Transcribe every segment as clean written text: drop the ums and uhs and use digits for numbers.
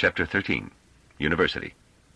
Chapter 13. University.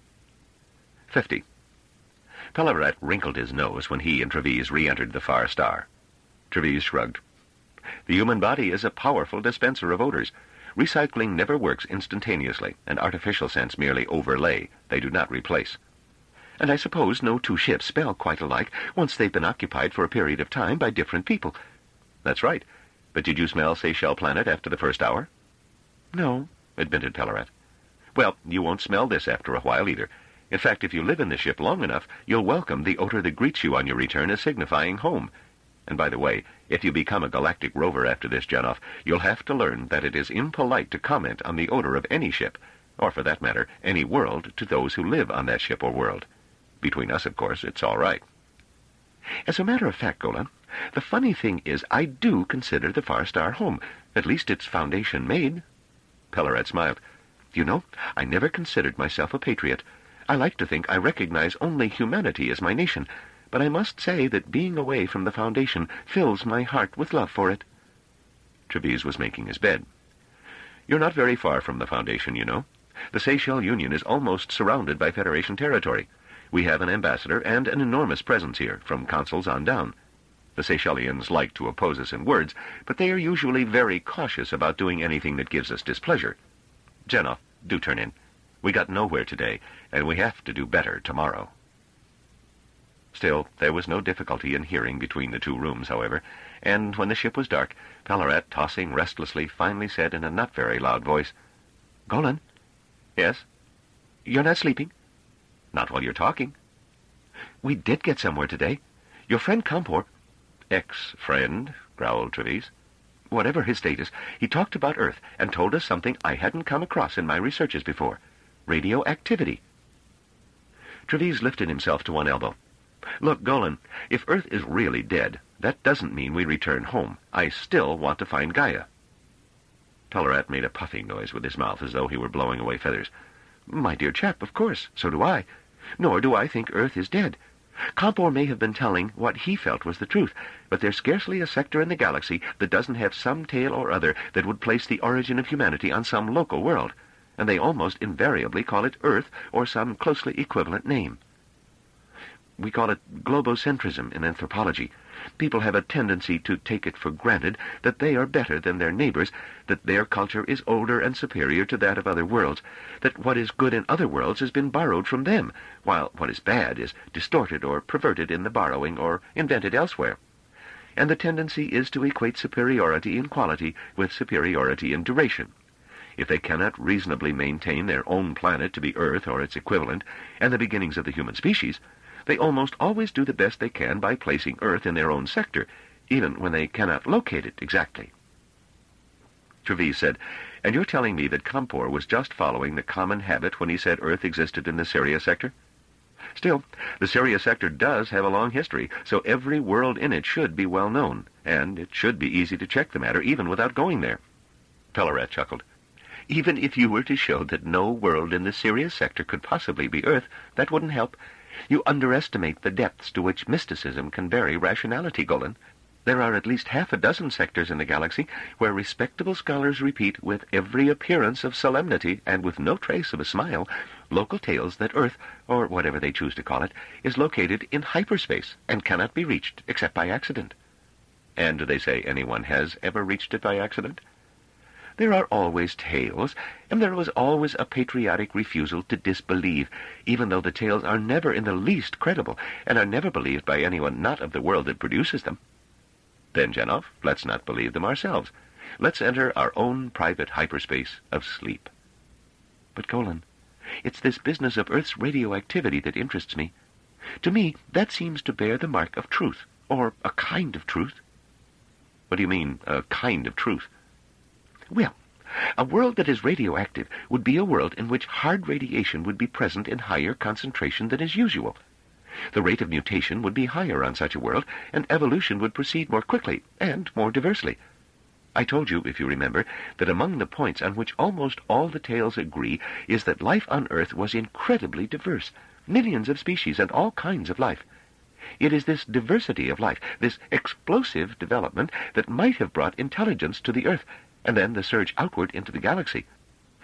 50. Pelleret wrinkled his nose when he and Treves re-entered the Far Star. Treves shrugged. The human body is a powerful dispenser of odors. Recycling never works instantaneously, and artificial scents merely overlay. They do not replace. And I suppose no two ships smell quite alike once they've been occupied for a period of time by different people. That's right. But did you smell Seychelles Planet after the first hour? No, admitted Pelleret. Well, you won't smell this after a while either. In fact, if you live in the ship long enough, you'll welcome the odor that greets you on your return as signifying home. And by the way, if you become a galactic rover after this, Janoff, you'll have to learn that it is impolite to comment on the odor of any ship, or for that matter, any world, to those who live on that ship or world. Between us, of course, it's all right. As a matter of fact, Golan, the funny thing is I do consider the Far Star home. At least its foundation made. Pelleret smiled. You know, I never considered myself a patriot. I like to think I recognize only humanity as my nation, but I must say that being away from the Foundation fills my heart with love for it. Treves was making his bed. You're not very far from the Foundation, you know. The Seychelles Union is almost surrounded by Federation territory. We have an ambassador and an enormous presence here, from consuls on down. The Seychellians like to oppose us in words, but they are usually very cautious about doing anything that gives us displeasure. Janoff, do turn in. We got nowhere today, and we have to do better tomorrow. Still, there was no difficulty in hearing between the two rooms, however, and when the ship was dark, Pelleret, tossing restlessly, finally said in a not very loud voice, Golan? Yes? You're not sleeping? Not while you're talking. We did get somewhere today. Your friend Kampor... Ex-friend, growled Treves. Whatever his status, he talked about Earth and told us something I hadn't come across in my researches before. Radioactivity. Treves lifted himself to one elbow. Look, Golan, if Earth is really dead, that doesn't mean we return home. I still want to find Gaia. Pelleret made a puffing noise with his mouth as though he were blowing away feathers. My dear chap, of course, so do I. Nor do I think Earth is dead. Kampor may have been telling what he felt was the truth, but there's scarcely a sector in the galaxy that doesn't have some tale or other that would place the origin of humanity on some local world, and they almost invariably call it Earth or some closely equivalent name. We call it globocentrism in anthropology. People have a tendency to take it for granted that they are better than their neighbors, that their culture is older and superior to that of other worlds, that what is good in other worlds has been borrowed from them, while what is bad is distorted or perverted in the borrowing or invented elsewhere. And the tendency is to equate superiority in quality with superiority in duration. If they cannot reasonably maintain their own planet to be Earth or its equivalent, and the beginnings of the human species, they almost always do the best they can by placing Earth in their own sector, even when they cannot locate it exactly. Treves said, And you're telling me that Kampor was just following the common habit when he said Earth existed in the Syria sector? Still, the Syria sector does have a long history, so every world in it should be well known, and it should be easy to check the matter even without going there. Pelleret chuckled. Even if you were to show that no world in the Syria sector could possibly be Earth, that wouldn't help. You underestimate the depths to which mysticism can bury rationality, Golan. There are at least half a dozen sectors in the galaxy where respectable scholars repeat with every appearance of solemnity and with no trace of a smile local tales that Earth, or whatever they choose to call it, is located in hyperspace and cannot be reached except by accident. And do they say anyone has ever reached it by accident? There are always tales, and there was always a patriotic refusal to disbelieve, even though the tales are never in the least credible, and are never believed by anyone not of the world that produces them. Then, Janoff, let's not believe them ourselves. Let's enter our own private hyperspace of sleep. But, Golan, it's this business of Earth's radioactivity that interests me. To me, that seems to bear the mark of truth, or a kind of truth. What do you mean, a kind of truth? Well, a world that is radioactive would be a world in which hard radiation would be present in higher concentration than is usual. The rate of mutation would be higher on such a world, and evolution would proceed more quickly and more diversely. I told you, if you remember, that among the points on which almost all the tales agree is that life on Earth was incredibly diverse, millions of species and all kinds of life. It is this diversity of life, this explosive development, that might have brought intelligence to the Earth, and then the surge outward into the galaxy.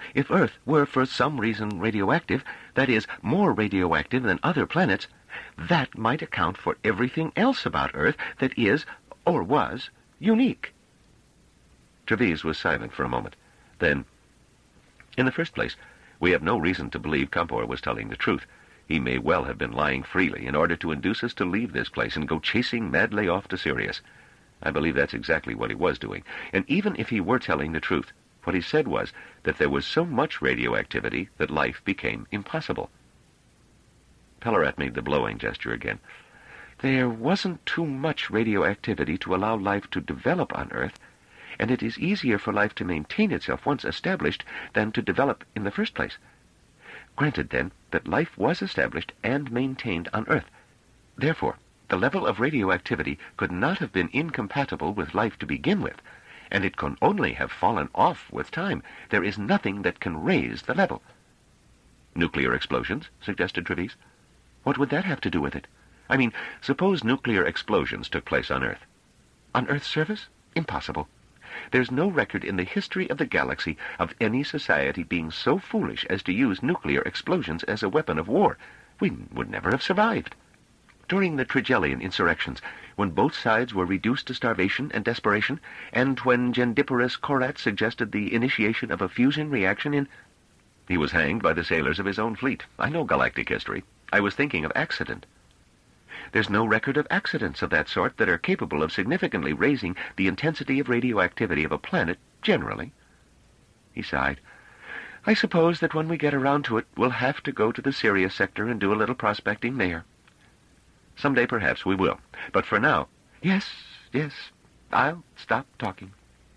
If Earth were for some reason radioactive, that is, more radioactive than other planets, that might account for everything else about Earth that is, or was, unique. Trevise was silent for a moment. Then, in the first place, we have no reason to believe Campor was telling the truth. He may well have been lying freely in order to induce us to leave this place and go chasing madly off to Sirius. I believe that's exactly what he was doing. And even if he were telling the truth, what he said was that there was so much radioactivity that life became impossible. Pellerat made the blowing gesture again. There wasn't too much radioactivity to allow life to develop on Earth, and it is easier for life to maintain itself once established than to develop in the first place. Granted, then, that life was established and maintained on Earth. Therefore, the level of radioactivity could not have been incompatible with life to begin with, and it can only have fallen off with time. There is nothing that can raise the level. Nuclear explosions, suggested Trevise. What would that have to do with it? I mean, suppose nuclear explosions took place on Earth. On Earth's surface? Impossible. There's no record in the history of the galaxy of any society being so foolish as to use nuclear explosions as a weapon of war. We would never have survived. During the Trigelian insurrections, when both sides were reduced to starvation and desperation, and when Gendiporus Korat suggested the initiation of a fusion reaction in... He was hanged by the sailors of his own fleet. I know galactic history. I was thinking of accident. There's no record of accidents of that sort that are capable of significantly raising the intensity of radioactivity of a planet generally. He sighed. I suppose that when we get around to it, we'll have to go to the Sirius sector and do a little prospecting there. Someday perhaps we will. But for now, yes, I'll stop talking.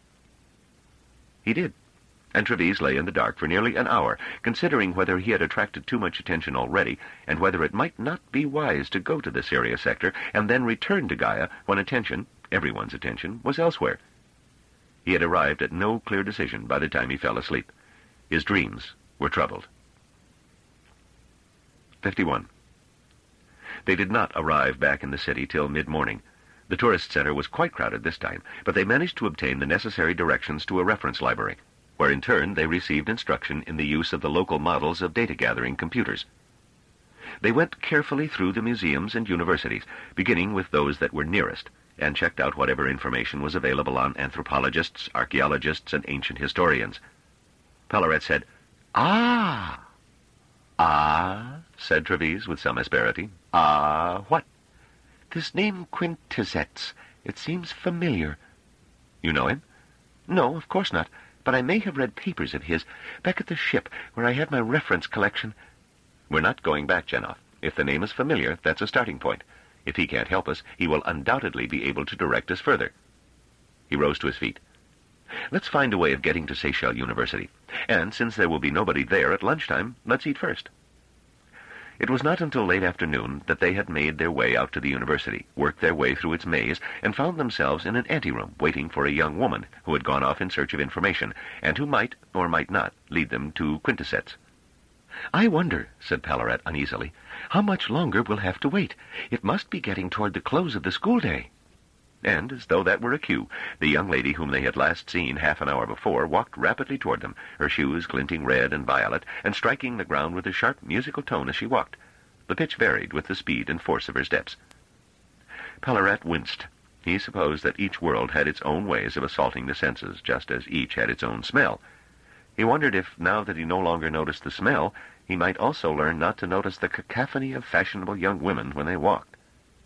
He did. And Trevise lay in the dark for nearly an hour, considering whether he had attracted too much attention already, and whether it might not be wise to go to the Sirius sector and then return to Gaia when attention, everyone's attention, was elsewhere. He had arrived at no clear decision by the time he fell asleep. His dreams were troubled. 51. They did not arrive back in the city till mid-morning. The tourist center was quite crowded this time, but they managed to obtain the necessary directions to a reference library, where in turn they received instruction in the use of the local models of data-gathering computers. They went carefully through the museums and universities, beginning with those that were nearest, and checked out whatever information was available on anthropologists, archaeologists, and ancient historians. Pellerat said, Ah, said Trevise with some asperity. Ah, what? This name Quintessets. It seems familiar. You know him? No, of course not. But I may have read papers of his back at the ship where I have my reference collection. We're not going back, Jenoff. If the name is familiar, that's a starting point. If he can't help us, he will undoubtedly be able to direct us further. He rose to his feet. Let's find a way of getting to Seychelles University. And since there will be nobody there at lunchtime, let's eat first. It was not until late afternoon that they had made their way out to the university, worked their way through its maze, and found themselves in an anteroom waiting for a young woman who had gone off in search of information, and who might, or might not, lead them to Quintessets. I wonder, said Pellerat uneasily, how much longer we'll have to wait. It must be getting toward the close of the school day. And, as though that were a cue, the young lady whom they had last seen half an hour before walked rapidly toward them, her shoes glinting red and violet, and striking the ground with a sharp musical tone as she walked. The pitch varied with the speed and force of her steps. Pellerat winced. He supposed that each world had its own ways of assaulting the senses, just as each had its own smell. He wondered if, now that he no longer noticed the smell, he might also learn not to notice the cacophony of fashionable young women when they walked.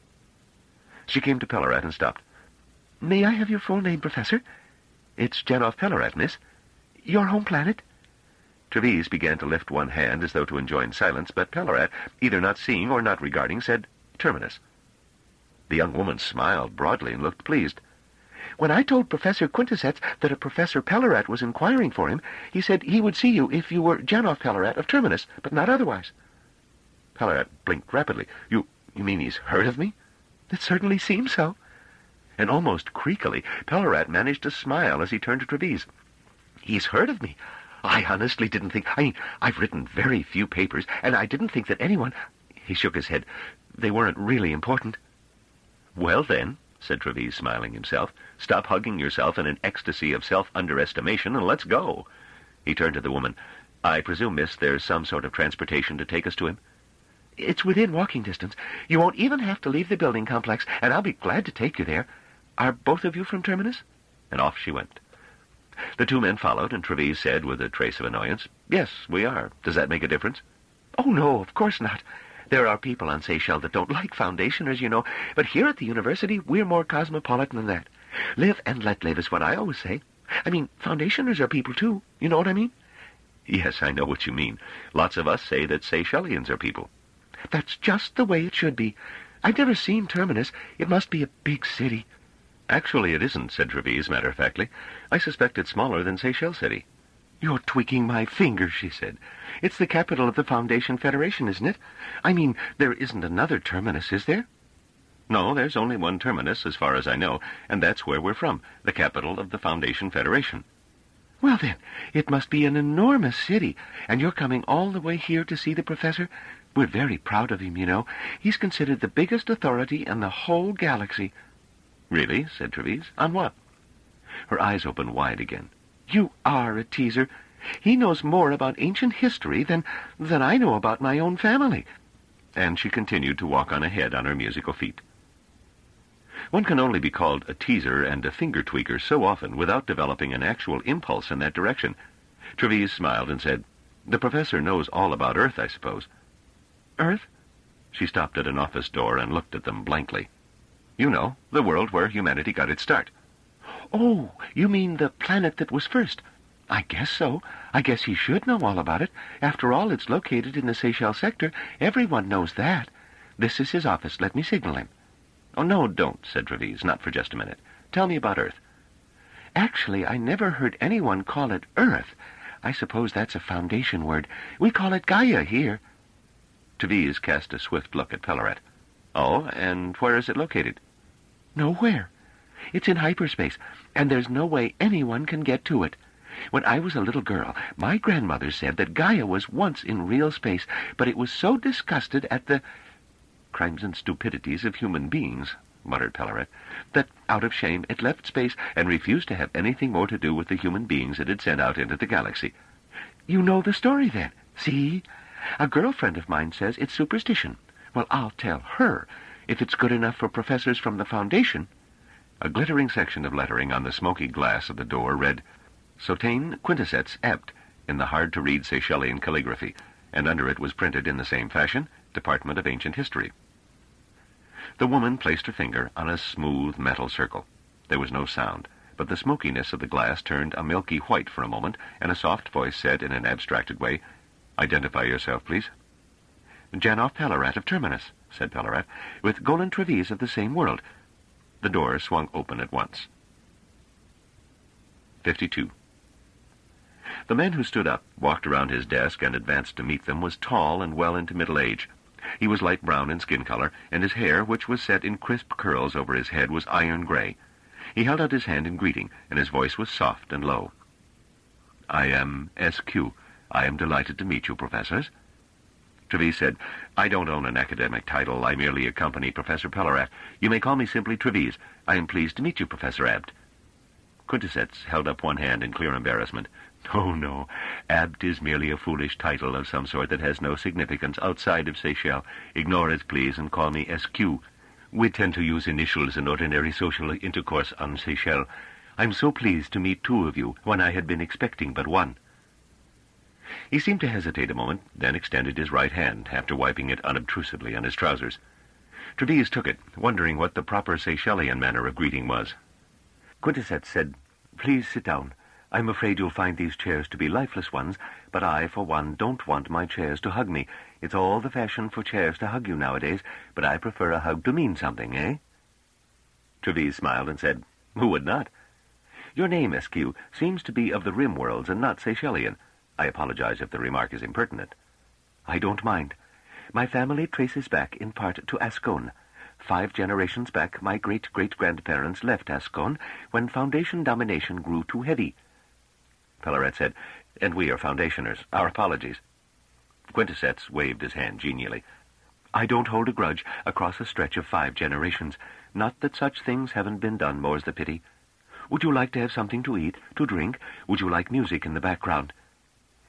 She came to Pellerat and stopped. May I have your full name, Professor? It's Jenoff Pellerat, miss. Your home planet? Trevise began to lift one hand as though to enjoin silence, but Pellerat, either not seeing or not regarding, said, Terminus. The young woman smiled broadly and looked pleased. When I told Professor Quintessets that a Professor Pellerat was inquiring for him, he said he would see you if you were Jenoff Pellerat of Terminus, but not otherwise. Pellerat blinked rapidly. You mean he's heard of me? It certainly seems so. And almost creakily, Pellerat managed to smile as he turned to Trevise. He's heard of me. I honestly didn't think... I've written very few papers, and I didn't think that anyone... He shook his head. They weren't really important. Well, then, said Trevise, smiling himself, stop hugging yourself in an ecstasy of self-underestimation, and let's go. He turned to the woman. "I presume, miss, there's some sort of transportation to take us to him?" "It's within walking distance. You won't even have to leave the building complex, and I'll be glad to take you there. Are both of you from Terminus?" And off she went. The two men followed, and Treves said with a trace of annoyance, "Yes, we are. Does that make a difference?" "Oh, no, of course not. There are people on Seychelles that don't like foundationers, you know, but here at the university we're more cosmopolitan than that. Live and let live is what I always say. I mean, foundationers are people too. You know what I mean?" "Yes, I know what you mean. Lots of us say that Seychellians are people." "That's just the way it should be. I've never seen Terminus. It must be a big city." "Actually, it isn't," said Treves matter-of-factly. "I suspect it's smaller than Seychelles City." "You're tweaking my finger," she said. "It's the capital of the Foundation Federation, isn't it? I mean, there isn't another Terminus, is there?" "No, there's only one Terminus, as far as I know, and that's where we're from, the capital of the Foundation Federation." "Well, then, it must be an enormous city, and you're coming all the way here to see the professor? We're very proud of him, you know. He's considered the biggest authority in the whole galaxy." "Really?" said Treves. "On what?" Her eyes opened wide again. "You are a teaser. He knows more about ancient history than I know about my own family." And she continued to walk on ahead on her musical feet. One can only be called a teaser and a finger-tweaker so often without developing an actual impulse in that direction. Treves smiled and said, "The professor knows all about Earth, I suppose." "Earth?" She stopped at an office door and looked at them blankly. "You know, the world where humanity got its start." "Oh, you mean the planet that was first? I guess so. I guess he should know all about it. After all, it's located in the Seychelles sector. Everyone knows that. This is his office. Let me signal him." "Oh, no, don't," said Treves, "not for just a minute. Tell me about Earth." "Actually, I never heard anyone call it Earth. I suppose that's a Foundation word. We call it Gaia here." Treves cast a swift look at Pellarat. "Oh, and where is it located?" "Nowhere. It's in hyperspace, and there's no way anyone can get to it. When I was a little girl, my grandmother said that Gaia was once in real space, but it was so disgusted at the crimes and stupidities of human beings," muttered Pellarat, "that out of shame it left space and refused to have anything more to do with the human beings it had sent out into the galaxy." "You know the story, then. See? A girlfriend of mine says it's superstition. Well, I'll tell her, if it's good enough for professors from the Foundation." A glittering section of lettering on the smoky glass of the door read, "Sotain Quintessets Abt," in the hard-to-read Seychellian calligraphy, and under it was printed in the same fashion, Department of Ancient History. The woman placed her finger on a smooth metal circle. There was no sound, but the smokiness of the glass turned a milky white for a moment, and a soft voice said in an abstracted way, "Identify yourself, please." "Janov Pellarat of Terminus," said Pellarat, "with Golan Treves of the same world." The door swung open at once. 52. The man who stood up, walked around his desk, and advanced to meet them was tall and well into middle age. He was light brown in skin color, and his hair, which was set in crisp curls over his head, was iron gray. He held out his hand in greeting, and his voice was soft and low. "I am SQ. I am delighted to meet you, professors." Treves said, "I don't own an academic title. I merely accompany Professor Pellarat. You may call me simply Treves. I am pleased to meet you, Professor Abt." Quintessets held up one hand in clear embarrassment. "Oh, no. Abt is merely a foolish title of some sort that has no significance outside of Seychelles. Ignore it, please, and call me SQ. We tend to use initials in ordinary social intercourse on Seychelles. I'm so pleased to meet two of you when I had been expecting but one." He seemed to hesitate a moment, then extended his right hand, after wiping it unobtrusively on his trousers. Treves took it, wondering what the proper Seychellian manner of greeting was. Quintessets said, "Please sit down. I'm afraid you'll find these chairs to be lifeless ones, but I, for one, don't want my chairs to hug me. It's all the fashion for chairs to hug you nowadays, but I prefer a hug to mean something, eh?" Treves smiled and said, "Who would not?" "Your name, SQ, seems to be of the Rim worlds and not Seychellian. I apologize if the remark is impertinent." "I don't mind. My family traces back in part to Ascone. 5 generations back, my great-great-grandparents left Ascone when Foundation domination grew too heavy." Pellarat said, "And we are Foundationers. Our apologies." Quintessets waved his hand genially. "I don't hold a grudge across a stretch of 5 generations. Not that such things haven't been done, more's the pity. Would you like to have something to eat, to drink? Would you like music in the background?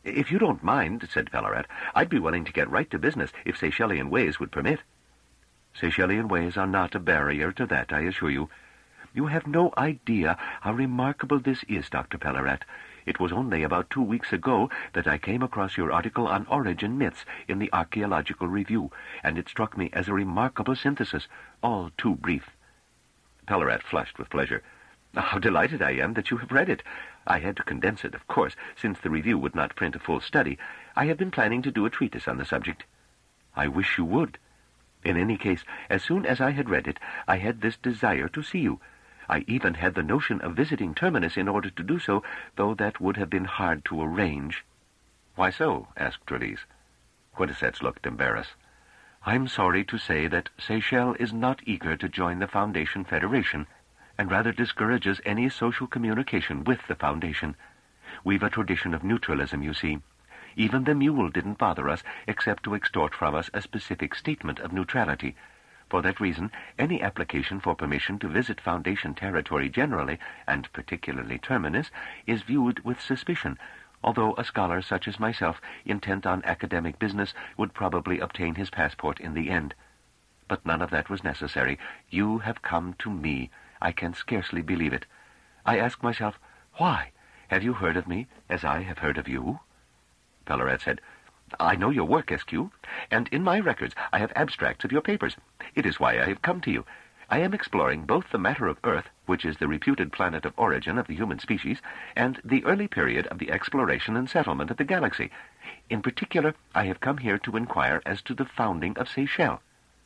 If you don't mind, said Pellarat, I'd be willing to get right to business if Seychellian ways would permit. Seychellian ways are not a barrier to that, I assure you. You have no idea how remarkable this is, Dr. Pellarat. It was only about 2 weeks ago that I came across your article on origin myths in the Archaeological Review, and it struck me as a remarkable synthesis, all too brief. Pellarat flushed with pleasure. How delighted I am that you have read it. I had to condense it, of course, since the review would not print a full study. I have been planning to do a treatise on the subject. I wish you would. In any case, as soon as I had read it, I had this desire to see you. I even had the notion of visiting Terminus in order to do so, though that would have been hard to arrange. Why so? Asked Treves. Quintessence looked embarrassed. I'm sorry to say that Seychelles is not eager to join the Foundation Federation, and rather discourages any social communication with the Foundation. We've a tradition of neutralism, you see. Even the mule didn't bother us, except to extort from us a specific statement of neutrality. For that reason, any application for permission to visit Foundation territory generally, and particularly Terminus, is viewed with suspicion, although a scholar such as myself, intent on academic business, would probably obtain his passport in the end. But none of that was necessary. You have come to me. I can scarcely believe it. I ask myself, why? Have you heard of me as I have heard of you? Pellarat said, I know your work, Eskew, and in my records I have abstracts of your papers. It is why I have come to you. I am exploring both the matter of Earth, which is the reputed planet of origin of the human species, and the early period of the exploration and settlement of the galaxy. In particular, I have come here to inquire as to the founding of Seychelles.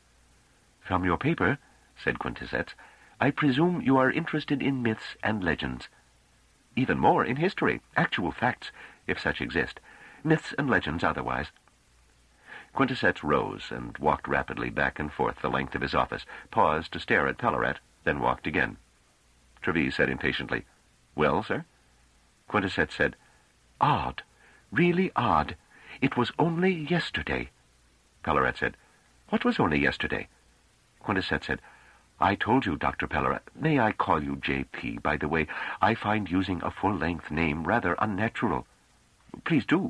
From your paper, said Quintessence, I presume you are interested in myths and legends. Even more in history, actual facts, if such exist. Myths and legends otherwise. Quintessence rose and walked rapidly back and forth the length of his office, paused to stare at Pellarat, then walked again. Treves said impatiently, Well, sir? Quintessence said, Odd, really odd. It was only yesterday. Pellarat said, What was only yesterday? Quintessence said, I told you, Dr. Pellarat. May I call you J.P., by the way? I find using a full-length name rather unnatural. Please do.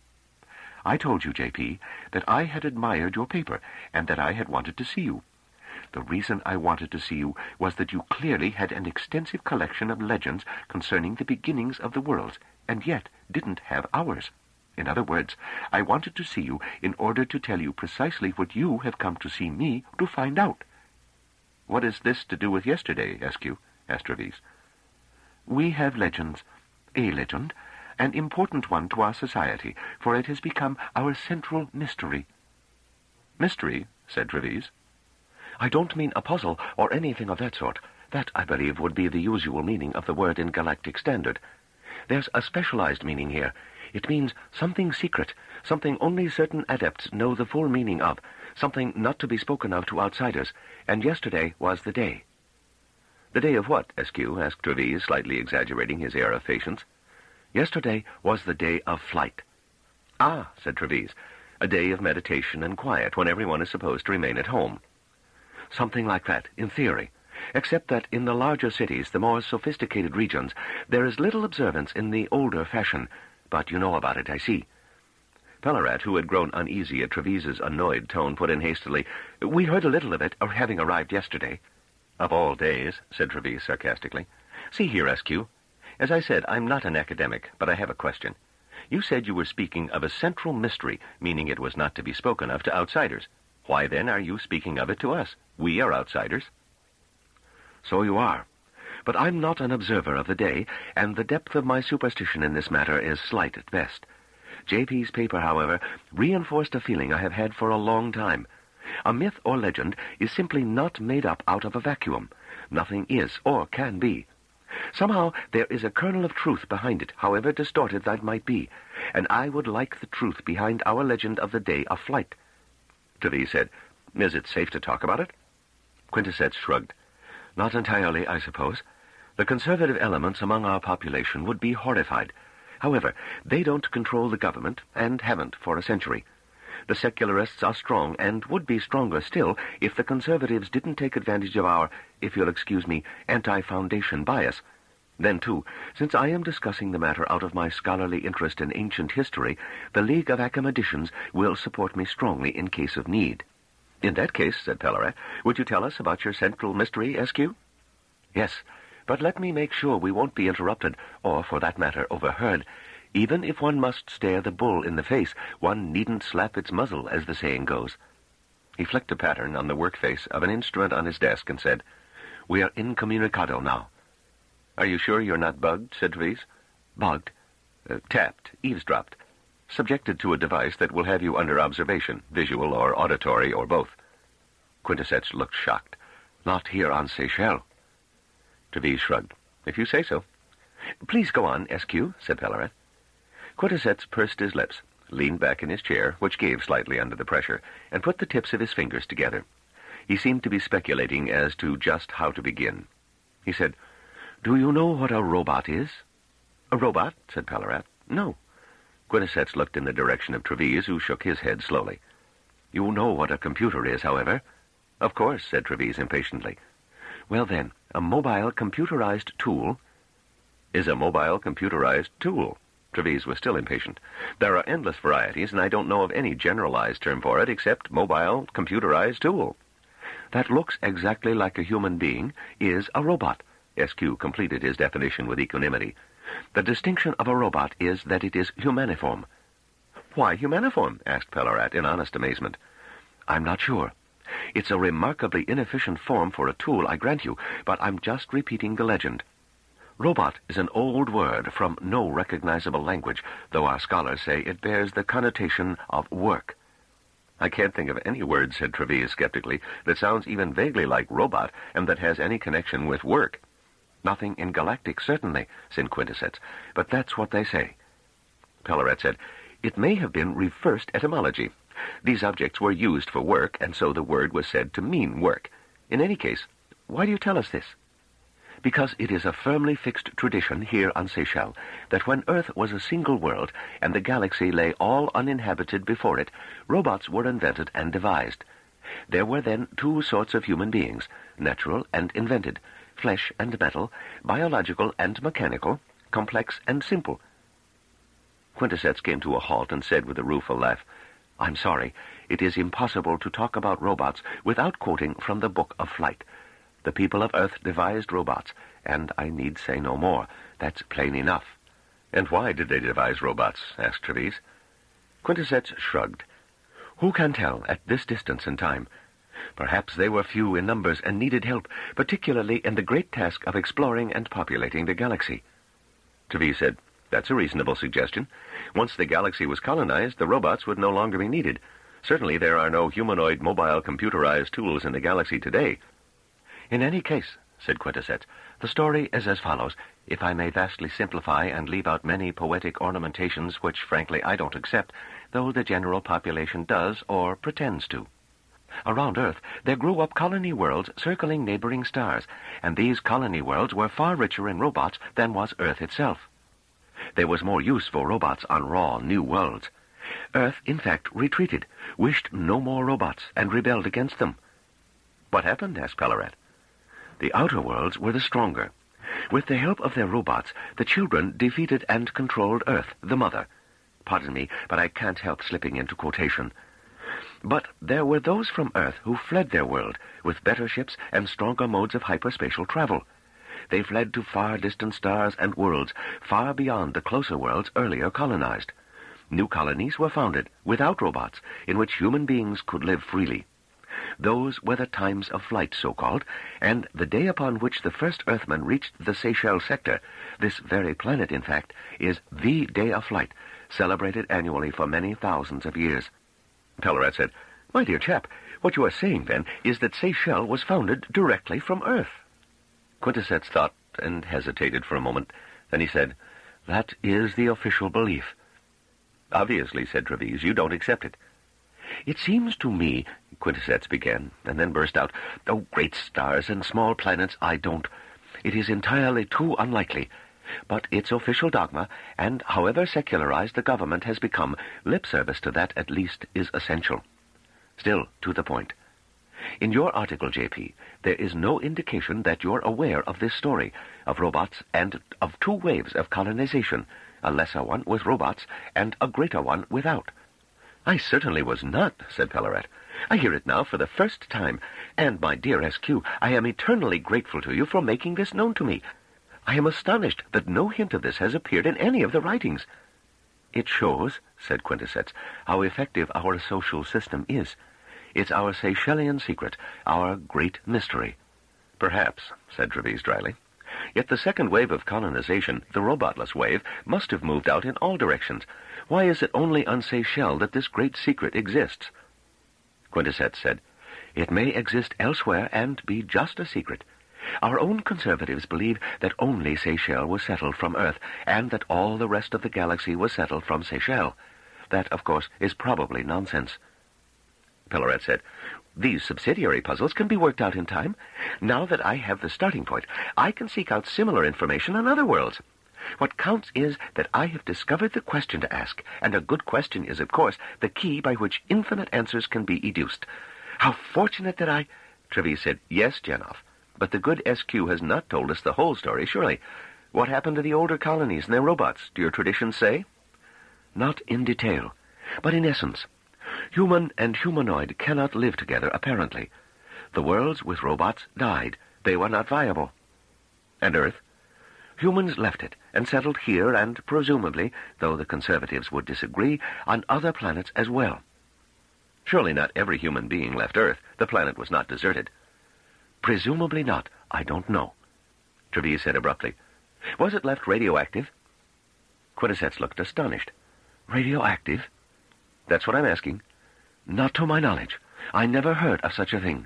I told you, J.P., that I had admired your paper, and that I had wanted to see you. The reason I wanted to see you was that you clearly had an extensive collection of legends concerning the beginnings of the worlds, and yet didn't have ours. In other words, I wanted to see you in order to tell you precisely what you have come to see me to find out. What is this to do with yesterday, Eskew? Asked Treves. We have legends. A legend, an important one to our society, for it has become our central mystery. Mystery? Said Treves. I don't mean a puzzle or anything of that sort. That, I believe, would be the usual meaning of the word in Galactic Standard. There's a specialized meaning here. It means something secret, something only certain adepts know the full meaning of, something not to be spoken of to outsiders, and yesterday was the day. The day of what, Eskew? Asked Treves, slightly exaggerating his air of patience. Yesterday was the day of flight. Ah, said Treves, a day of meditation and quiet, when everyone is supposed to remain at home. Something like that, in theory, except that in the larger cities, the more sophisticated regions, there is little observance in the older fashion. But you know about it, I see. Pellarat, who had grown uneasy at Treves's annoyed tone, put in hastily, We heard a little of it, having arrived yesterday. Of all days, said Treves sarcastically. See here, Eskew. As I said, I'm not an academic, but I have a question. You said you were speaking of a central mystery, meaning it was not to be spoken of to outsiders. Why, then, are you speaking of it to us? We are outsiders. So you are. But I'm not an observer of the day, and the depth of my superstition in this matter is slight at best. J.P.'s paper, however, reinforced a feeling I have had for a long time. A myth or legend is simply not made up out of a vacuum. Nothing is or can be. Somehow there is a kernel of truth behind it, however distorted that might be, and I would like the truth behind our legend of the day of flight. Treves said, Is it safe to talk about it? Quintessence shrugged. Not entirely, I suppose. The conservative elements among our population would be horrified. However, they don't control the government, and haven't for a century. The secularists are strong, and would be stronger still if the conservatives didn't take advantage of our, if you'll excuse me, anti-foundation bias. Then, too, since I am discussing the matter out of my scholarly interest in ancient history, the League of Academicians will support me strongly in case of need." "In that case," said Pellarat, "would you tell us about your central mystery, SQ?" "Yes, but let me make sure we won't be interrupted, or, for that matter, overheard. Even if one must stare the bull in the face, one needn't slap its muzzle, as the saying goes." He flicked a pattern on the work face of an instrument on his desk and said, "We are incommunicado now." "Are you sure you're not bugged?" said Treves. "Bugged?" "Tapped, eavesdropped, subjected to a device that will have you under observation, visual or auditory or both." Quintessence looked shocked. "Not here on Seychelles." Treves shrugged. "If you say so." "Please go on, SQ," said Pellarat. Quintessence pursed his lips, leaned back in his chair, which gave slightly under the pressure, and put the tips of his fingers together. He seemed to be speculating as to just how to begin. He said, "Do you know what a robot is?" "A robot?" said Pellarat. "No." Quintessence looked in the direction of Treves, who shook his head slowly. "You know what a computer is, however." "Of course," said Treves impatiently. "Well then, a mobile computerized tool—" "Is a mobile computerized tool." Treves was still impatient. "There are endless varieties, and I don't know of any generalized term for it except mobile computerized tool." "That looks exactly like a human being is a robot." SQ completed his definition with equanimity. "The distinction of a robot is that it is humaniform." "Why humaniform?" asked Pellarat in honest amazement. "I'm not sure. It's a remarkably inefficient form for a tool, I grant you, but I'm just repeating the legend. Robot is an old word from no recognizable language, though our scholars say it bears the connotation of work." "I can't think of any word," said Treves skeptically, "that sounds even vaguely like robot and that has any connection with work." "Nothing in Galactic, certainly," said Quintessence, "but that's what they say." Pellarat said, "It may have been reversed etymology. These objects were used for work, and so the word was said to mean work. In any case, why do you tell us this?" "Because it is a firmly fixed tradition here on Seychelles that when Earth was a single world and the galaxy lay all uninhabited before it, robots were invented and devised. There were then two sorts of human beings, natural and invented, flesh and metal, biological and mechanical, complex and simple." Quintessence came to a halt and said with a rueful laugh, "I'm sorry, it is impossible to talk about robots without quoting from the Book of Flight. The people of Earth devised robots, and I need say no more. That's plain enough." "And why did they devise robots?" asked Treves. Quintessence shrugged. "Who can tell at this distance in time? Perhaps they were few in numbers and needed help, particularly in the great task of exploring and populating the galaxy." Treves said, "That's a reasonable suggestion. Once the galaxy was colonized, the robots would no longer be needed. Certainly there are no humanoid mobile computerized tools in the galaxy today." "In any case," said Quintessence, "the story is as follows, if I may vastly simplify and leave out many poetic ornamentations which, frankly, I don't accept, though the general population does or pretends to. Around Earth, there grew up colony worlds circling neighboring stars, and these colony worlds were far richer in robots than was Earth itself. There was more use for robots on raw, new worlds. Earth, in fact, retreated, wished no more robots, and rebelled against them." "What happened?" asked Pellarat. "The outer worlds were the stronger. With the help of their robots, the children defeated and controlled Earth, the mother. Pardon me, but I can't help slipping into quotation. But there were those from Earth who fled their world, with better ships and stronger modes of hyperspatial travel. They fled to far distant stars and worlds, far beyond the closer worlds earlier colonized. New colonies were founded, without robots, in which human beings could live freely. Those were the times of flight, so-called, and the day upon which the first Earthman reached the Seychelles sector, this very planet, in fact, is the Day of Flight, celebrated annually for many thousands of years." Pellarat said, "My dear chap, what you are saying, then, is that Seychelles was founded directly from Earth." Quintessence thought and hesitated for a moment. Then he said, "That is the official belief." "Obviously," said Treves, "you don't accept it." "It seems to me," Quintessence began, and then burst out, "Oh, great stars and small planets, I don't. It is entirely too unlikely. But it's official dogma, and however secularized the government has become, lip service to that at least is essential. Still, to the point. In your article, J.P., there is no indication that you're aware of this story, of robots and of two waves of colonization, a lesser one with robots and a greater one without. I certainly was not, said Pellarat. I hear it now for the first time, and, my dear S.Q., I am eternally grateful to you for making this known to me. I am astonished that no hint of this has appeared in any of the writings. It shows, said Quintessence, how effective our social system is. It's our Seychellian secret, our great mystery. Perhaps, said Treves dryly. Yet the second wave of colonization, the robotless wave, must have moved out in all directions. Why is it only on Seychelles that this great secret exists? Quintessence said, It may exist elsewhere and be just a secret. Our own conservatives believe that only Seychelles was settled from Earth, and that all the rest of the galaxy was settled from Seychelles. That, of course, is probably nonsense. Pellarat said, These subsidiary puzzles can be worked out in time. Now that I have the starting point, I can seek out similar information on other worlds. What counts is that I have discovered the question to ask, and a good question is, of course, the key by which infinite answers can be educed. How fortunate that I... Treves said, Yes, Janoff, but the good SQ has not told us the whole story, surely. What happened to the older colonies and their robots, do your traditions say? Not in detail, but in essence. Human and humanoid cannot live together, apparently. The worlds with robots died. They were not viable. And Earth? Humans left it and settled here and, presumably, though the conservatives would disagree, on other planets as well. Surely not every human being left Earth. The planet was not deserted. Presumably not. I don't know. Treves said abruptly, Was it left radioactive? Quintessence looked astonished. Radioactive? That's what I'm asking. Not to my knowledge. I never heard of such a thing.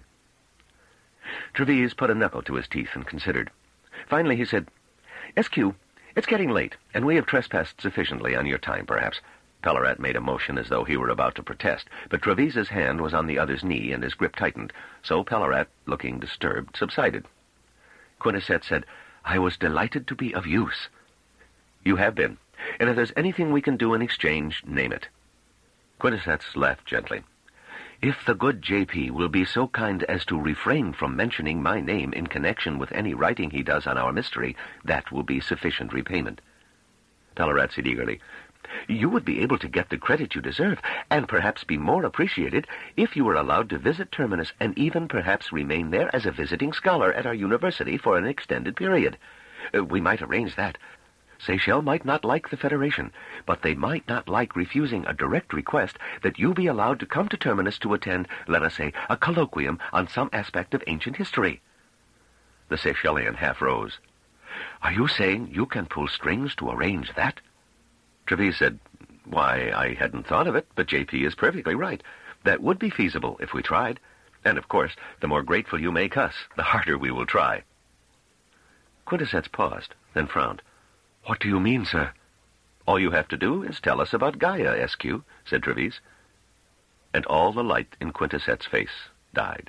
Treves put a knuckle to his teeth and considered. Finally he said, SQ, it's getting late, and we have trespassed sufficiently on your time, perhaps. Pellarat made a motion as though he were about to protest, but Treves's hand was on the other's knee, and his grip tightened, so Pellarat, looking disturbed, subsided. Quintessence said, I was delighted to be of use. You have been, and if there's anything we can do in exchange, name it. Quintessence laughed gently. If the good J.P. will be so kind as to refrain from mentioning my name in connection with any writing he does on our mystery, that will be sufficient repayment. Pellarat said eagerly, You would be able to get the credit you deserve, and perhaps be more appreciated if you were allowed to visit Terminus and even perhaps remain there as a visiting scholar at our university for an extended period. We might arrange that. Seychelles might not like the Federation, but they might not like refusing a direct request that you be allowed to come to Terminus to attend, let us say, a colloquium on some aspect of ancient history. The Seychellian half rose. Are you saying you can pull strings to arrange that? Treves said, Why, I hadn't thought of it, but J.P. is perfectly right. That would be feasible if we tried. And, of course, the more grateful you make us, the harder we will try. Quintessence paused, then frowned. What do you mean, sir? All you have to do is tell us about Gaia, SQ, said Treves. And all the light in Quintessence's face died.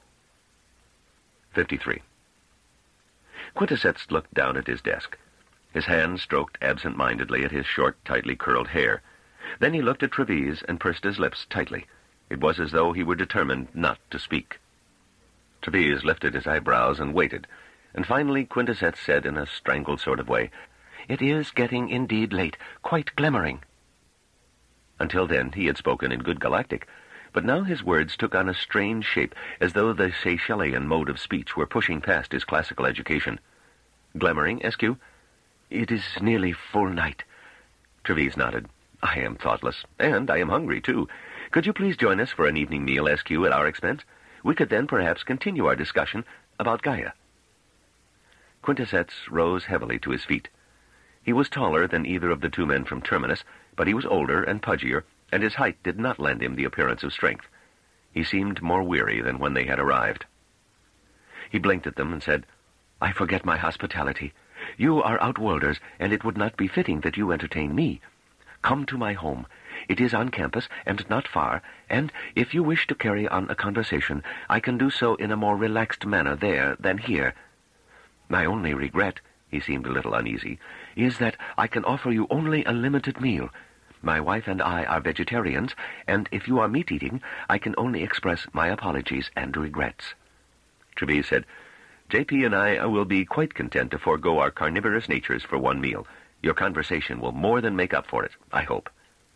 53. Quintessence looked down at his desk. His hand stroked absent-mindedly at his short, tightly curled hair. Then he looked at Treves and pursed his lips tightly. It was as though he were determined not to speak. Treves lifted his eyebrows and waited, and finally Quintessence said in a strangled sort of way, It is getting indeed late, quite glimmering. Until then he had spoken in good Galactic, but now his words took on a strange shape, as though the Seychellian mode of speech were pushing past his classical education. Glimmering, SQ? It is nearly full night. Treves nodded. I am thoughtless, and I am hungry, too. Could you please join us for an evening meal, SQ, at our expense? We could then perhaps continue our discussion about Gaia. Quintessence rose heavily to his feet. He was taller than either of the two men from Terminus, but he was older and pudgier, and his height did not lend him the appearance of strength. He seemed more weary than when they had arrived. He blinked at them and said, I forget my hospitality. You are outworlders, and it would not be fitting that you entertain me. Come to my home. It is on campus, and not far, and if you wish to carry on a conversation, I can do so in a more relaxed manner there than here. My only regret, he seemed a little uneasy, is that I can offer you only a limited meal. My wife and I are vegetarians, and if you are meat-eating, I can only express my apologies and regrets." Trevise said, "J.P. and I will be quite content to forego our carnivorous natures for one meal. Your conversation will more than make up for it, I hope."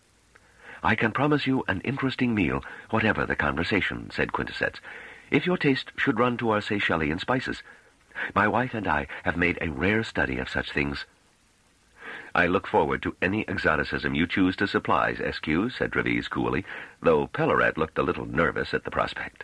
"I can promise you an interesting meal, whatever the conversation," said Quintessence, "if your taste should run to our Seychellian spices. My wife and I have made a rare study of such things." "I look forward to any exoticism you choose to supply, SQ," said Trevise coolly, though Pellarat looked a little nervous at the prospect.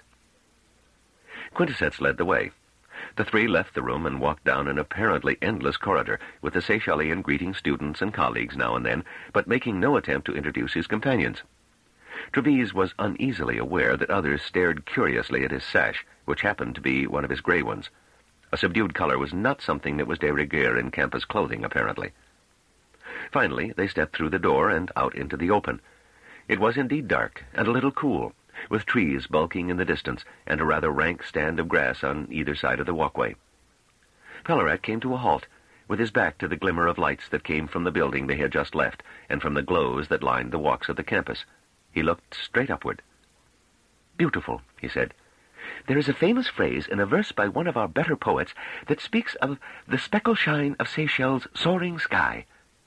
Quintessence led the way. The three left the room and walked down an apparently endless corridor, with the Seychellian greeting students and colleagues now and then, but making no attempt to introduce his companions. Trevise was uneasily aware that others stared curiously at his sash, which happened to be one of his gray ones. A subdued color was not something that was de rigueur in campus clothing, apparently. Finally, they stepped through the door and out into the open. It was indeed dark and a little cool, with trees bulking in the distance and a rather rank stand of grass on either side of the walkway. Pellarat came to a halt, with his back to the glimmer of lights that came from the building they had just left and from the glows that lined the walks of the campus. He looked straight upward. "Beautiful," he said. "There is a famous phrase in a verse by one of our better poets that speaks of the speckle shine of Seychelles' soaring sky."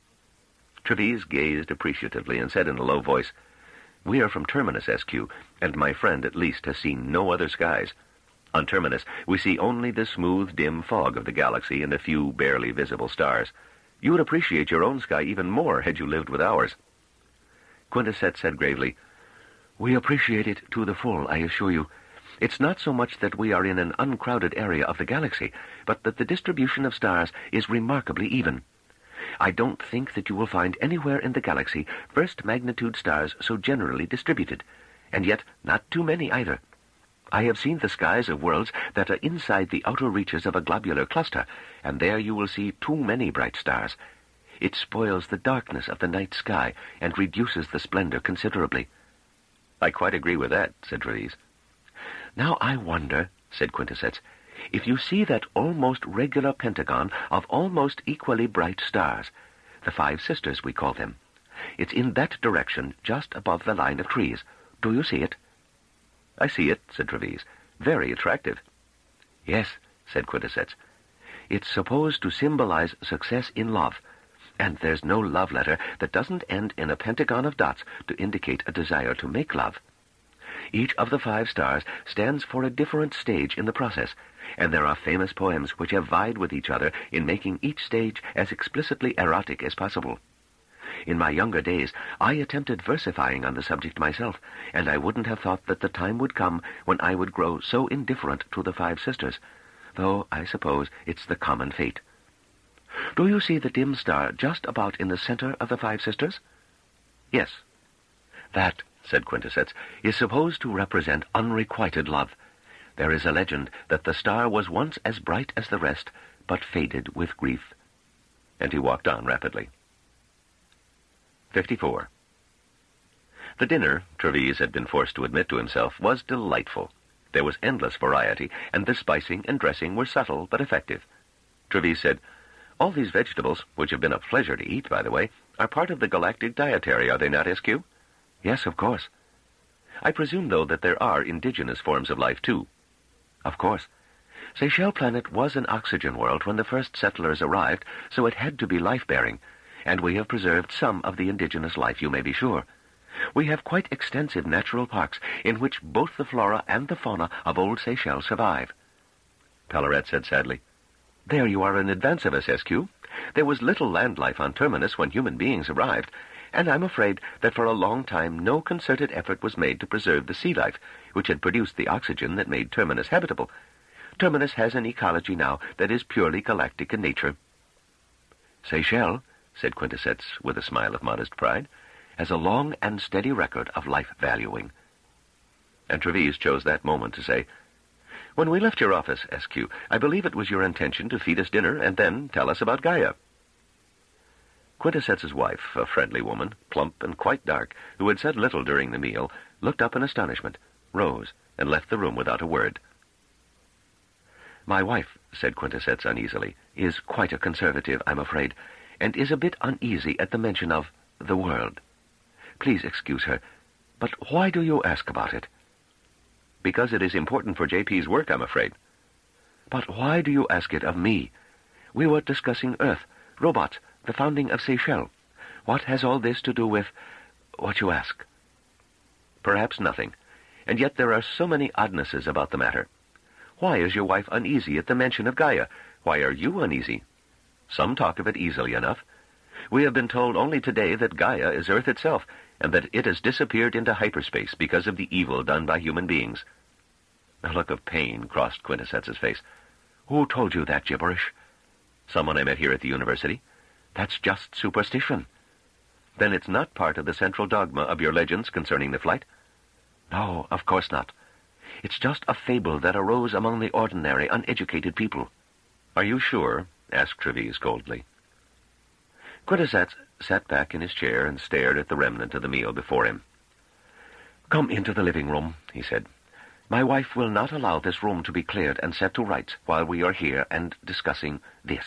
Trevise gazed appreciatively and said in a low voice, "We are from Terminus, SQ, and my friend at least has seen no other skies. On Terminus, we see only the smooth, dim fog of the galaxy and a few barely visible stars. You would appreciate your own sky even more had you lived with ours." Quintessence said gravely, "We appreciate it to the full, I assure you. It's not so much that we are in an uncrowded area of the galaxy, but that the distribution of stars is remarkably even. I don't think that you will find anywhere in the galaxy first-magnitude stars so generally distributed, and yet not too many either. I have seen the skies of worlds that are inside the outer reaches of a globular cluster, and there you will see too many bright stars. It spoils the darkness of the night sky and reduces the splendor considerably." "I quite agree with that," said Trevise. "Now I wonder," said Quintessence, "if you see that almost regular pentagon of almost equally bright stars, the Five Sisters we call them. It's in that direction, just above the line of trees. Do you see it?" "I see it," said Trevise. "Very attractive." "Yes," said Quintessence. "It's supposed to symbolize success in love, and there's no love letter that doesn't end in a pentagon of dots to indicate a desire to make love. Each of the 5 stars stands for a different stage in the process, and there are famous poems which have vied with each other in making each stage as explicitly erotic as possible. In my younger days, I attempted versifying on the subject myself, and I wouldn't have thought that the time would come when I would grow so indifferent to the 5 sisters, though I suppose it's the common fate. Do you see the dim star just about in the center of the 5 sisters?" "Yes." "That," said Quintessence, "is supposed to represent unrequited love. There is a legend that the star was once as bright as the rest, but faded with grief." And he walked on rapidly. 54. The dinner, Trevise had been forced to admit to himself, was delightful. There was endless variety, and the spicing and dressing were subtle but effective. Trevise said, "All these vegetables, which have been a pleasure to eat, by the way, are part of the galactic dietary, are they not, SQ?" "Yes, of course." "I presume, though, that there are indigenous forms of life, too." "Of course. Seychelles Planet was an oxygen world when the first settlers arrived, so it had to be life-bearing, and we have preserved some of the indigenous life, you may be sure. We have quite extensive natural parks in which both the flora and the fauna of old Seychelles survive." Pellarat said sadly, "There you are in advance of us, SQ. There was little land life on Terminus when human beings arrived, and I'm afraid that for a long time no concerted effort was made to preserve the sea life, which had produced the oxygen that made Terminus habitable. Terminus has an ecology now that is purely galactic in nature." "Seychelles," said Quintessence with a smile of modest pride, "has a long and steady record of life valuing." And Trevise chose that moment to say, "When we left your office, SQ, I believe it was your intention to feed us dinner and then tell us about Gaia." Quintessence's wife, a friendly woman, plump and quite dark, who had said little during the meal, looked up in astonishment, rose, and left the room without a word. "My wife," said Quintessence uneasily, "is quite a conservative, I'm afraid, and is a bit uneasy at the mention of the world. Please excuse her. But why do you ask about it? Because it is important for JP's work, I'm afraid. But why do you ask it of me? We were discussing Earth, robots, the founding of Seychelles. What has all this to do with what you ask? Perhaps nothing. And yet there are so many oddnesses about the matter. Why is your wife uneasy at the mention of Gaia? Why are you uneasy? Some talk of it easily enough. We have been told only today that Gaia is Earth itself, and that it has disappeared into hyperspace because of the evil done by human beings. A look of pain crossed Quintessetz's face. Who told you that gibberish? Someone I met here at the university. That's just superstition. Then it's not part of the central dogma of your legends concerning the flight? No, of course not. It's just a fable that arose among the ordinary, uneducated people. Are you sure? Asked Treves coldly. Quintessets sat back in his chair and stared at the remnant of the meal before him. Come into the living room, he said. My wife will not allow this room to be cleared and set to rights while we are here and discussing this.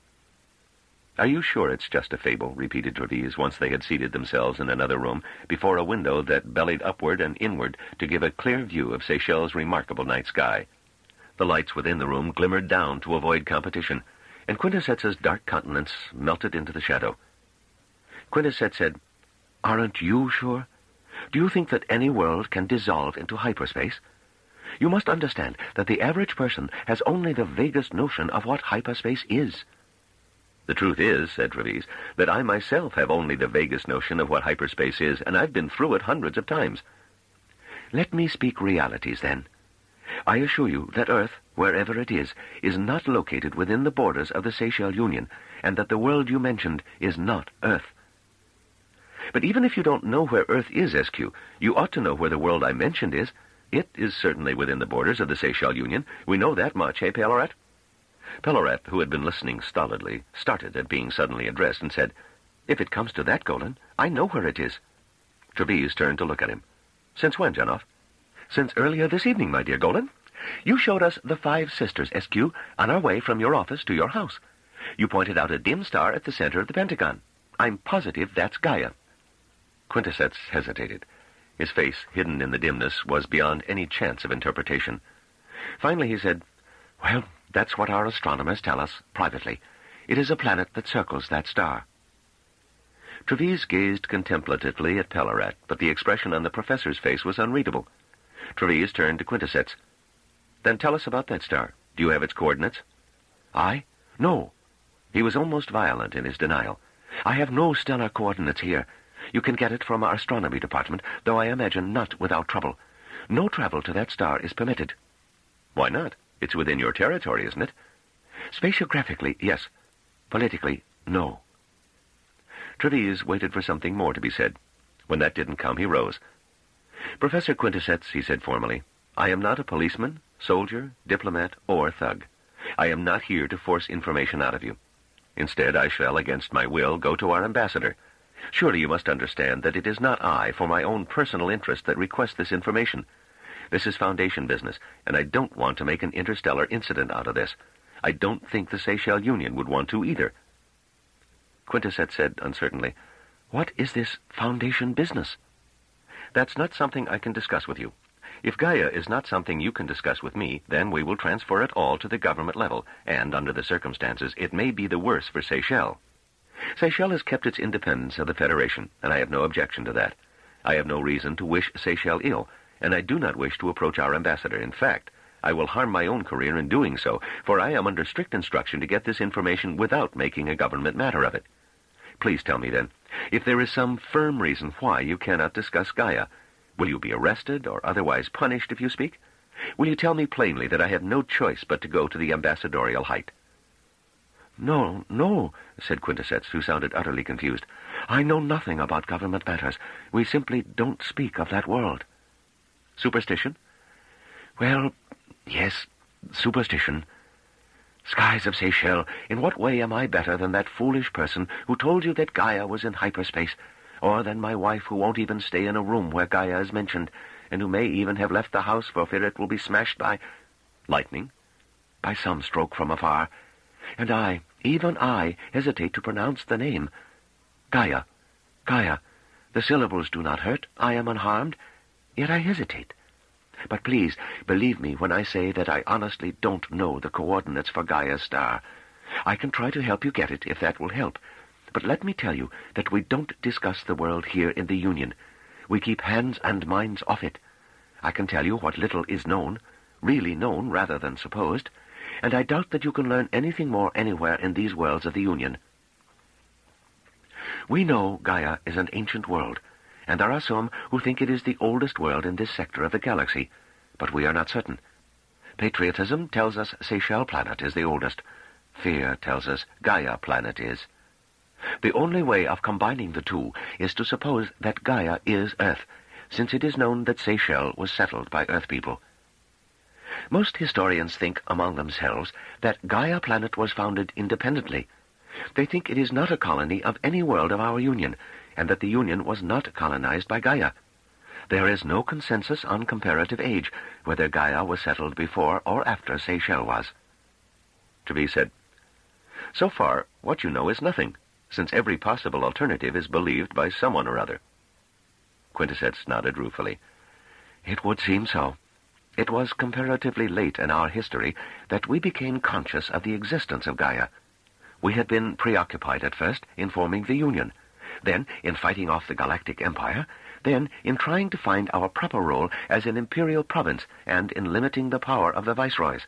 Are you sure it's just a fable? Repeated Treves once they had seated themselves in another room before a window that bellied upward and inward to give a clear view of Seychelles' remarkable night sky. The lights within the room glimmered down to avoid competition, and Quintessetz's dark countenance melted into the shadow. Quintessette said, Aren't you sure? Do you think that any world can dissolve into hyperspace? You must understand that the average person has only the vaguest notion of what hyperspace is. The truth is, said Treves, that I myself have only the vaguest notion of what hyperspace is, and I've been through it hundreds of times. Let me speak realities, then. I assure you that Earth, wherever it is not located within the borders of the Seychelles Union, and that the world you mentioned is not Earth. But even if you don't know where Earth is, SQ, you ought to know where the world I mentioned is. It is certainly within the borders of the Seychelles Union. We know that much, eh, Pelorat? Pelorat, who had been listening stolidly, started at being suddenly addressed and said, If it comes to that, Golan, I know where it is. Treves turned to look at him. Since when, Janoff? Since earlier this evening, my dear Golan. You showed us the 5 Sisters, SQ, on our way from your office to your house. You pointed out a dim star at the center of the Pentagon. I'm positive that's Gaia. Quintessets hesitated. His face, hidden in the dimness, was beyond any chance of interpretation. Finally he said, Well, that's what our astronomers tell us, privately. It is a planet that circles that star. Treves gazed contemplatively at Pelorat, but the expression on the professor's face was unreadable. Treves turned to Quintessets. Then tell us about that star. Do you have its coordinates? I? No. He was almost violent in his denial. I have no stellar coordinates here. You can get it from our astronomy department, though I imagine not without trouble. No travel to that star is permitted. Why not? It's within your territory, isn't it? Spatiographically, yes. Politically, no. Treves waited for something more to be said. When that didn't come, he rose. Professor Quintessets, he said formally, I am not a policeman, soldier, diplomat, or thug. I am not here to force information out of you. Instead, I shall, against my will, go to our ambassador. Surely you must understand that it is not I, for my own personal interest, that request this information. This is Foundation business, and I don't want to make an interstellar incident out of this. I don't think the Seychelles Union would want to either. Quintesset said uncertainly, What is this Foundation business? That's not something I can discuss with you. If Gaia is not something you can discuss with me, then we will transfer it all to the government level, and under the circumstances, it may be the worse for Seychelles. Seychelles has kept its independence of the Federation, and I have no objection to that. I have no reason to wish Seychelles ill, and I do not wish to approach our ambassador. In fact, I will harm my own career in doing so, for I am under strict instruction to get this information without making a government matter of it. Please tell me, then, if there is some firm reason why you cannot discuss Gaia. Will you be arrested or otherwise punished if you speak? Will you tell me plainly that I have no choice but to go to the ambassadorial height? No, said Quintessets, who sounded utterly confused. I know nothing about government matters. We simply don't speak of that world. Superstition? Well, yes, superstition. Skies of Seychelles, in what way am I better than that foolish person who told you that Gaia was in hyperspace, or than my wife who won't even stay in a room where Gaia is mentioned, and who may even have left the house for fear it will be smashed by lightning? By some stroke from afar. And I, even I, hesitate to pronounce the name. Gaia. The syllables do not hurt. I am unharmed. Yet I hesitate. But please, believe me when I say that I honestly don't know the coordinates for Gaia's star. I can try to help you get it, if that will help. But let me tell you that we don't discuss the world here in the Union. We keep hands and minds off it. I can tell you what little is known, really known rather than supposed, and I doubt that you can learn anything more anywhere in these worlds of the Union. We know Gaia is an ancient world, and there are some who think it is the oldest world in this sector of the galaxy, but we are not certain. Patriotism tells us Seychelles planet is the oldest. Fear tells us Gaia planet is. The only way of combining the two is to suppose that Gaia is Earth, since it is known that Seychelles was settled by Earth people. Most historians think among themselves that Gaia planet was founded independently. They think it is not a colony of any world of our Union, and that the Union was not colonized by Gaia. There is no consensus on comparative age, whether Gaia was settled before or after Seychelles was. Treves said, "So far, what you know is nothing, since every possible alternative is believed by someone or other." Quintessence nodded ruefully. "It would seem so. It was comparatively late in our history that we became conscious of the existence of Gaia. We had been preoccupied at first in forming the Union, then in fighting off the Galactic Empire, then in trying to find our proper role as an imperial province and in limiting the power of the viceroys.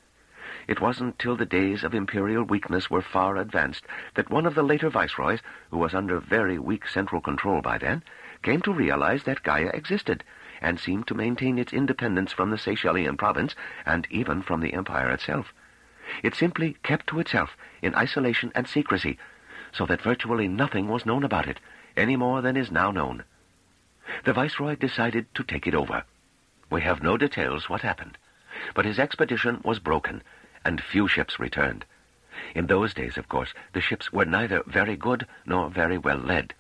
It wasn't till the days of imperial weakness were far advanced that one of the later viceroys, who was under very weak central control by then, came to realize that Gaia existed, and seemed to maintain its independence from the Seychellian province and even from the empire itself. It simply kept to itself in isolation and secrecy, so that virtually nothing was known about it, any more than is now known. The viceroy decided to take it over. We have no details what happened, but his expedition was broken, and few ships returned. In those days, of course, the ships were neither very good nor very well led.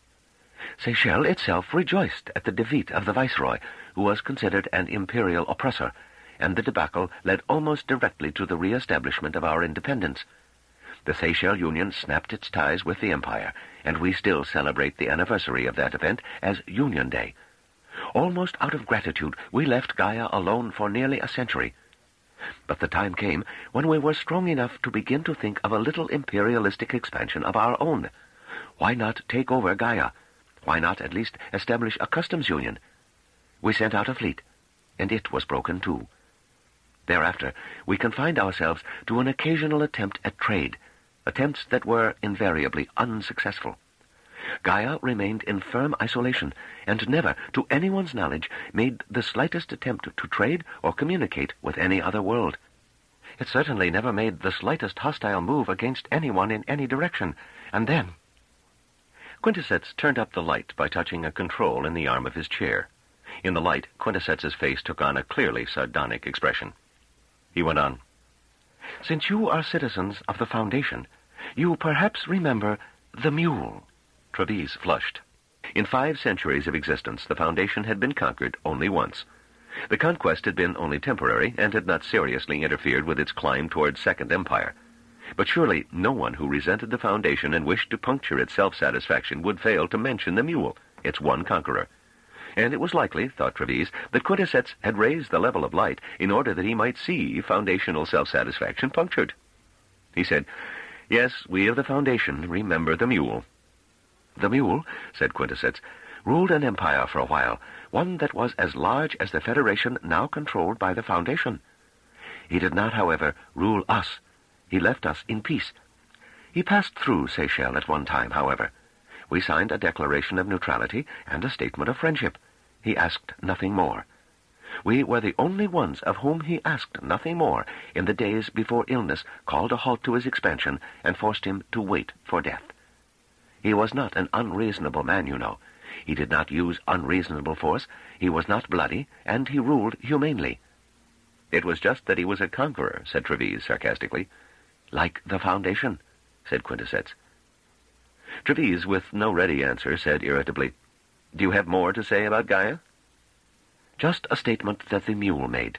Seychelles itself rejoiced at the defeat of the viceroy, who was considered an imperial oppressor, and the debacle led almost directly to the re-establishment of our independence. The Seychelles Union snapped its ties with the empire, and we still celebrate the anniversary of that event as Union Day. Almost out of gratitude, we left Gaia alone for nearly a century. But the time came when we were strong enough to begin to think of a little imperialistic expansion of our own. Why not take over Gaia? Why not at least establish a customs union? We sent out a fleet, and it was broken too. Thereafter, we confined ourselves to an occasional attempt at trade, attempts that were invariably unsuccessful. Gaia remained in firm isolation, and never, to anyone's knowledge, made the slightest attempt to trade or communicate with any other world. It certainly never made the slightest hostile move against anyone in any direction, and then... Quintessence turned up the light by touching a control in the arm of his chair. In the light, Quintessence's face took on a clearly sardonic expression. He went on, "Since you are citizens of the Foundation, you perhaps remember the mule." Treves flushed. In 5 centuries of existence, the Foundation had been conquered only once. The conquest had been only temporary, and had not seriously interfered with its climb towards Second Empire. But surely no one who resented the Foundation and wished to puncture its self-satisfaction would fail to mention the mule, its one conqueror. And it was likely, thought Treves, that Quintessence had raised the level of light in order that he might see foundational self-satisfaction punctured. He said, "Yes, we of the Foundation remember the mule." "The mule," said Quintessence, "ruled an empire for a while, one that was as large as the Federation now controlled by the Foundation. He did not, however, rule us. He left us in peace. He passed through Seychelles at one time, however. We signed a declaration of neutrality and a statement of friendship. He asked nothing more. We were the only ones of whom he asked nothing more in the days before illness called a halt to his expansion and forced him to wait for death. He was not an unreasonable man, you know. He did not use unreasonable force, he was not bloody, and he ruled humanely." "It was just that he was a conqueror," said Treves sarcastically. "Like the Foundation," said Quintessence. Treves, with no ready answer, said irritably, "Do you have more to say about Gaia?" "Just a statement that the mule made.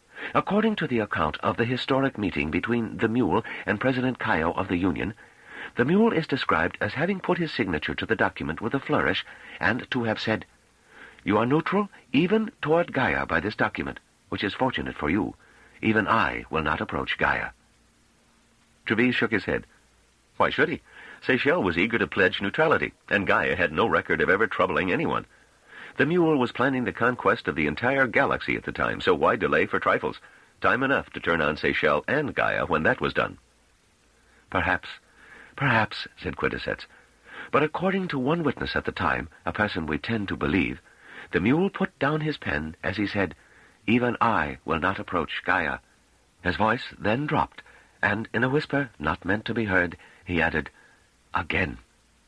According to the account of the historic meeting between the mule and President Caio of the Union, The mule is described as having put his signature to the document with a flourish, and to have said, "You are neutral even toward Gaia by this document, which is fortunate for you. Even I will not approach Gaia." Treves shook his head. Why should he? Seychelles was eager to pledge neutrality, and Gaia had no record of ever troubling anyone. The mule was planning the conquest of the entire galaxy at the time, so why delay for trifles? Time enough to turn on Seychelles and Gaia when that was done. Perhaps, said Quintessence. But according to one witness at the time, a person we tend to believe, the mule put down his pen as he said, "Even I will not approach Gaia." His voice then dropped, and in a whisper not meant to be heard, he added, "Again."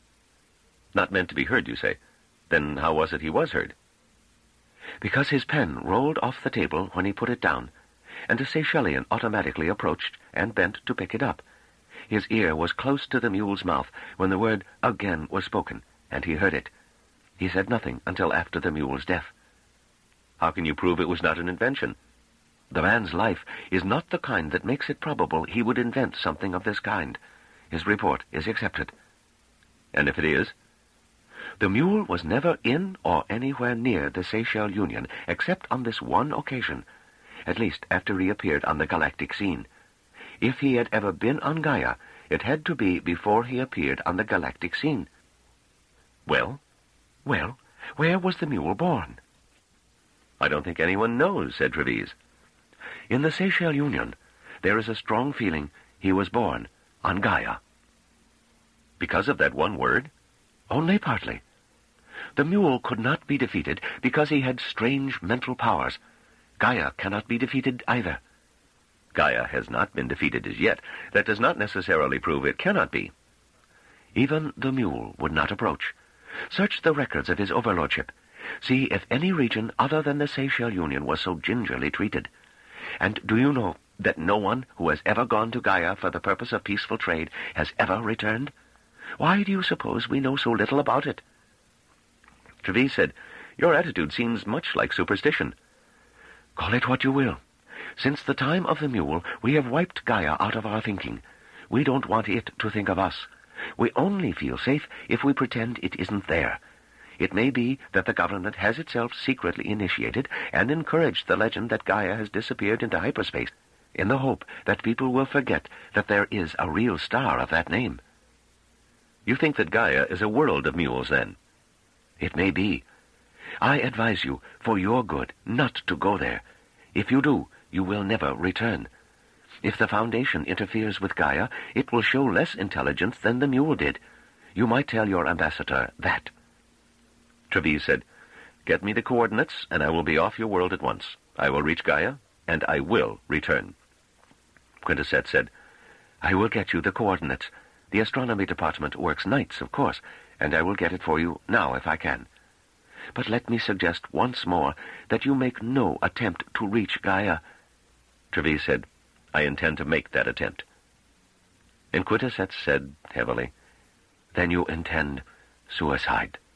Not meant to be heard, you say? Then how was it he was heard? Because his pen rolled off the table when he put it down, and a Seychellian automatically approached and bent to pick it up. His ear was close to the mule's mouth when the word "again" was spoken, and he heard it. He said nothing until after the mule's death. How can you prove it was not an invention? The man's life is not the kind that makes it probable he would invent something of this kind. His report is accepted. And if it is? The mule was never in or anywhere near the Seychelles Union, except on this one occasion, at least after he appeared on the galactic scene. If he had ever been on Gaia, it had to be before he appeared on the galactic scene. Well? Well, where was the mule born? I don't think anyone knows, said Treves. In the Seychelles Union, there is a strong feeling he was born on Gaia. Because of that one word? Only partly. The mule could not be defeated because he had strange mental powers. Gaia cannot be defeated either. Gaia has not been defeated as yet. That does not necessarily prove it cannot be. Even the mule would not approach. Search the records of his overlordship. See if any region other than the Seychelles Union was so gingerly treated. And do you know that no one who has ever gone to Gaia for the purpose of peaceful trade has ever returned? Why do you suppose we know so little about it? Treves said, Your attitude seems much like superstition. Call it what you will. Since the time of the mule, we have wiped Gaia out of our thinking. We don't want it to think of us. We only feel safe if we pretend it isn't there. It may be that the government has itself secretly initiated and encouraged the legend that Gaia has disappeared into hyperspace, in the hope that people will forget that there is a real star of that name. You think that Gaia is a world of mules, then? It may be. I advise you, for your good, not to go there. If you do, you will never return. If the Foundation interferes with Gaia, it will show less intelligence than the mule did. You might tell your ambassador that. Treves said, Get me the coordinates, and I will be off your world at once. I will reach Gaia, and I will return. Quintessence said, I will get you the coordinates. The astronomy department works nights, of course, and I will get it for you now if I can. But let me suggest once more that you make no attempt to reach Gaia. Treves said, I intend to make that attempt. And Quintessence said heavily, Then you intend suicide.